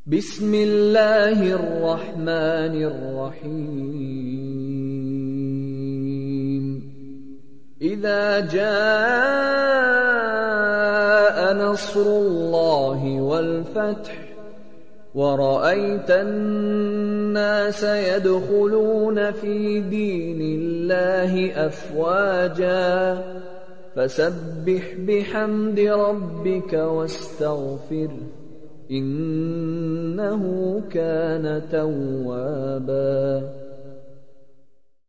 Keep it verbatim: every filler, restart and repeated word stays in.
بسم الله الرحمن الرحيم إذا جاء نصر الله والفتح ورأيت الناس يدخلون في دين الله أفواجا فسبح بحمد ربك واستغفره إنه كان توابا